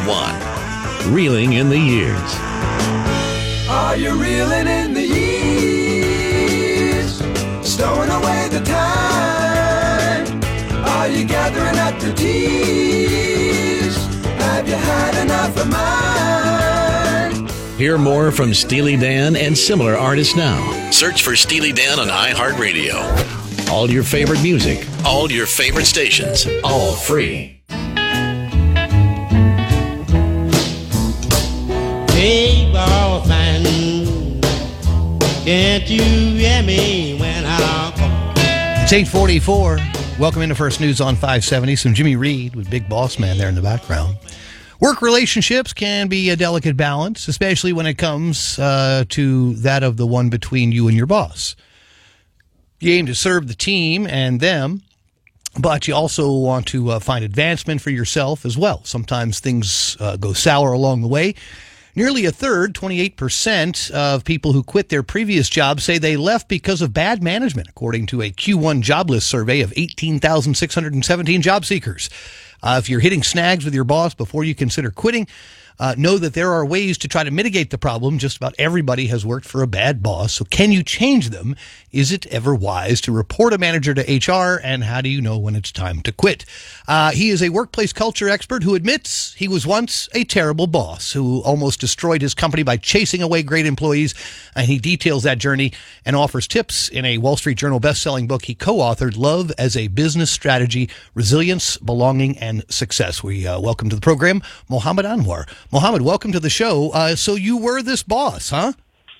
1071. Reeling in the Years. Are you reeling in the years? Stowing away the time? Are you gathering up the tears? Have you had enough of mine? Hear more from Steely Dan and similar artists now. Search for Steely Dan on iHeartRadio. All your favorite music, all your favorite stations, all free. Hey, boss man, can't you hear me when I call? It's 8:44. Welcome into First News on 570. Some Jimmy Reed with Big Boss Man there in the background. Work relationships can be a delicate balance, especially when it comes to that of the one between you and your boss. You aim to serve the team and them, but you also want to find advancement for yourself as well. Sometimes things go sour along the way. Nearly a third, 28% of people who quit their previous job say they left because of bad management, according to a Q1 jobless survey of 18,617 job seekers. If you're hitting snags with your boss before you consider quitting, know that there are ways to try to mitigate the problem. Just about everybody has worked for a bad boss. So can you change them? Is it ever wise to report a manager to HR? And how do you know when it's time to quit? He is a workplace culture expert who admits he was once a terrible boss who almost destroyed his company by chasing away great employees. And he details that journey and offers tips in a Wall Street Journal best-selling book he co-authored, Love as a Business Strategy, Resilience, Belonging, and Success. We welcome to the program Mohammed Anwar. Mohammed, welcome to the show. So you were this boss, huh?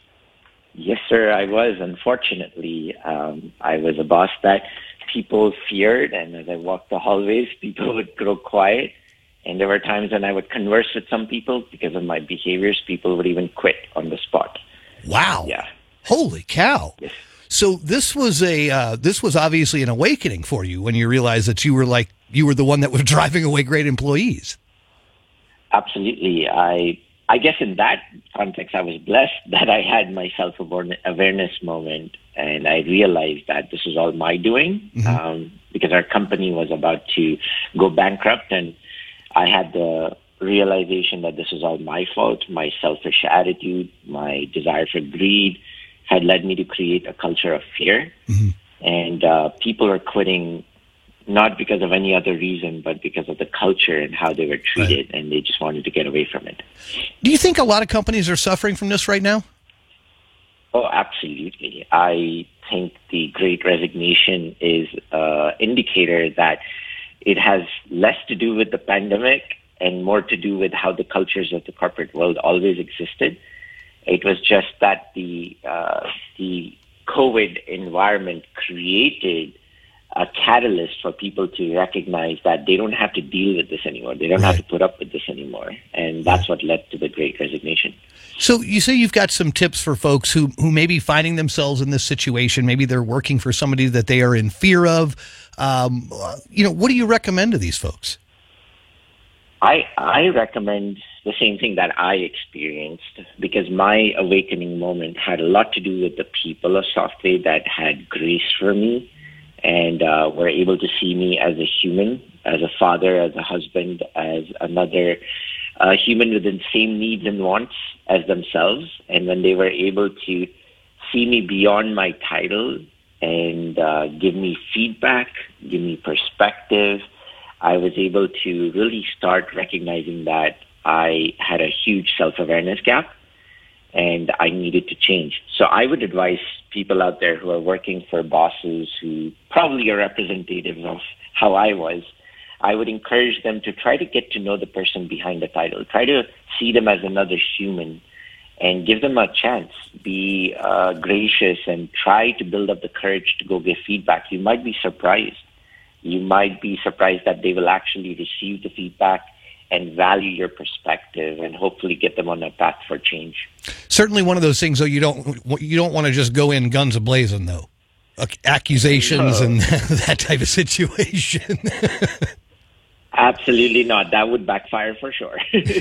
Yes, sir, I was. Unfortunately, I was a boss that people feared, and as I walked the hallways, people would grow quiet. And there were times when I would converse with some people because of my behaviors. People would even quit on the spot. Wow. Yeah. Holy cow. Yes. So this was obviously an awakening for you when you realized that you were the one that was driving away great employees. Absolutely. I guess in that context, I was blessed that I had my self-awareness moment, and I realized that this was all my doing, because our company was about to go bankrupt, and I had the realization that this was all my fault. My selfish attitude, my desire for greed had led me to create a culture of fear, and people are quitting not because of any other reason, but because of the culture and how they were treated, and they just wanted to get away from it. Do you think a lot of companies are suffering from this right now? Oh, absolutely. I think the Great Resignation is an indicator that it has less to do with the pandemic and more to do with how the cultures of the corporate world always existed. It was just that the COVID environment created a catalyst for people to recognize that they don't have to deal with this anymore. They don't have to put up with this anymore. And that's what led to the Great Resignation. So you say you've got some tips for folks who may be finding themselves in this situation. Maybe they're working for somebody that they are in fear of. What do you recommend to these folks? I recommend the same thing that I experienced, because my awakening moment had a lot to do with the people of Softway that had grace for me and were able to see me as a human, as a father, as a husband, as another human with the same needs and wants as themselves. And when they were able to see me beyond my title and give me feedback, give me perspective, I was able to really start recognizing that I had a huge self-awareness gap and I needed to change. So I would advise people out there who are working for bosses who probably are representatives of how I was. I would encourage them to try to get to know the person behind the title. Try to see them as another human and give them a chance. Be gracious and try to build up the courage to go give feedback. You might be surprised. You might be surprised that they will actually receive the feedback and value your perspective and hopefully get them on a path for change. Certainly one of those things, though, you don't want to just go in guns a-blazing, though. Accusations and that type of situation. Absolutely not. That would backfire for sure.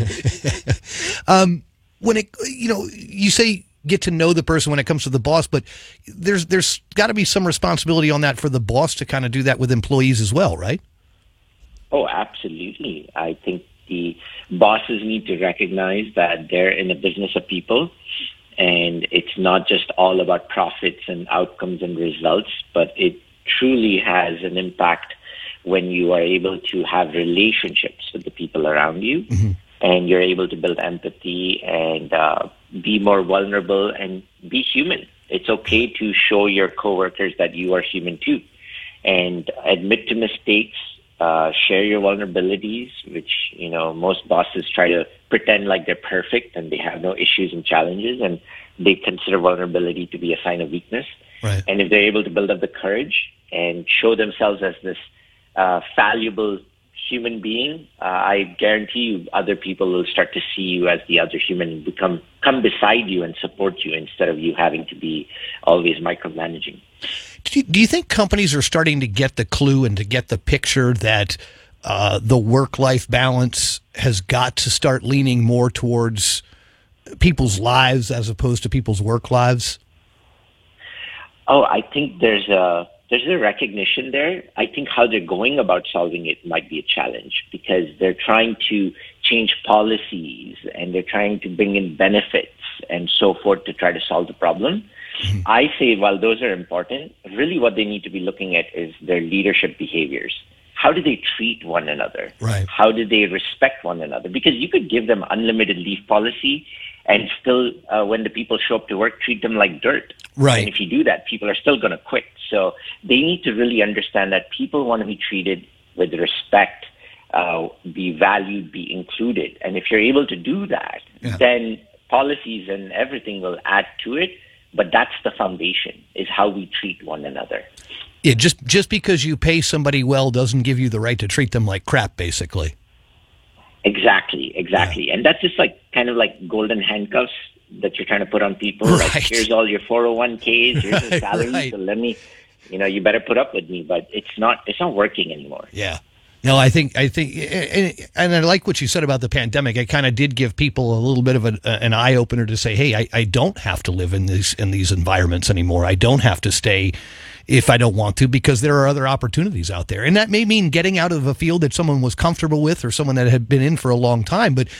When you say get to know the person when it comes to the boss, but there's got to be some responsibility on that for the boss to kind of do that with employees as well, right? Oh, absolutely. I think the bosses need to recognize that they're in a business of people, and it's not just all about profits and outcomes and results, but it truly has an impact when you are able to have relationships with the people around you, and you're able to build empathy and be more vulnerable and be human. It's okay to show your coworkers that you are human too, and admit to mistakes, share your vulnerabilities, which, most bosses try to pretend like they're perfect and they have no issues and challenges, and they consider vulnerability to be a sign of weakness. Right. And if they're able to build up the courage and show themselves as this valuable human being, I guarantee you other people will start to see you as the other human and come beside you and support you instead of you having to be always micromanaging. Do you think companies are starting to get the clue and to get the picture that the work-life balance has got to start leaning more towards people's lives as opposed to people's work lives? Oh, I think there's a recognition there. I think how they're going about solving it might be a challenge because they're trying to change policies and they're trying to bring in benefits and so forth to try to solve the problem. I say while those are important, really what they need to be looking at is their leadership behaviors. How do they treat one another? Right. How do they respect one another? Because you could give them unlimited leave policy and still, when the people show up to work, treat them like dirt. Right. And if you do that, people are still going to quit. So they need to really understand that people want to be treated with respect, be valued, be included. And if you're able to do that, then policies and everything will add to it. But that's the foundation, is how we treat one another. Yeah, just because you pay somebody well doesn't give you the right to treat them like crap, basically. Exactly. Yeah. And that's just kind of like golden handcuffs that you're trying to put on people. Right. Like, here's all your 401ks, here's your salary, right. So let me, you better put up with me. But it's not working anymore. Yeah. No, I think, and I like what you said about the pandemic. It kind of did give people a little bit of an eye opener to say, hey, I don't have to live in these environments anymore. I don't have to stay if I don't want to, because there are other opportunities out there. And that may mean getting out of a field that someone was comfortable with or someone that had been in for a long time. But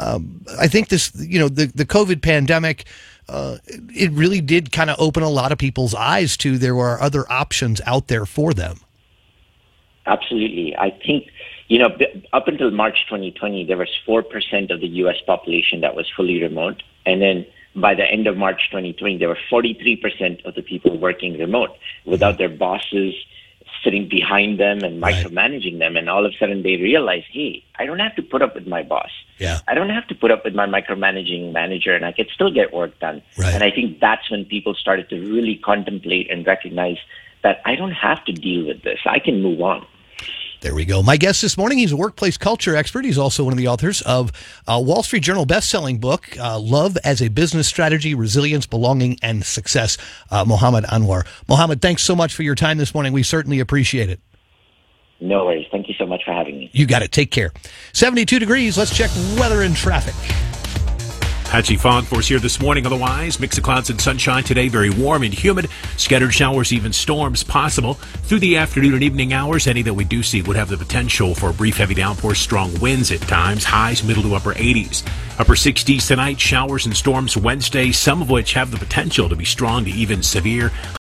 I think this, the COVID pandemic, it really did kind of open a lot of people's eyes to there were other options out there for them. Absolutely. I think, up until March 2020, there was 4% of the U.S. population that was fully remote. And then by the end of March 2020, there were 43% of the people working remote without their bosses sitting behind them and micromanaging them. And all of a sudden they realize, hey, I don't have to put up with my boss. Yeah. I don't have to put up with my micromanaging manager, and I can still get work done. Right. And I think that's when people started to really contemplate and recognize that I don't have to deal with this. I can move on. There we go. My guest this morning, he's a workplace culture expert. He's also one of the authors of a Wall Street Journal best-selling book, Love as a Business Strategy, Resilience, Belonging, and Success, Mohammed Anwar. Mohammed, thanks so much for your time this morning. We certainly appreciate it. No worries. Thank you so much for having me. You got it. Take care. 72 degrees. Let's check weather and traffic. Patchy fog force here this morning. Otherwise, mix of clouds and sunshine today. Very warm and humid. Scattered showers, even storms possible. Through the afternoon and evening hours, any that we do see would have the potential for a brief heavy downpour. Strong winds at times. Highs middle to upper 80s. Upper 60s tonight. Showers and storms Wednesday, some of which have the potential to be strong to even severe.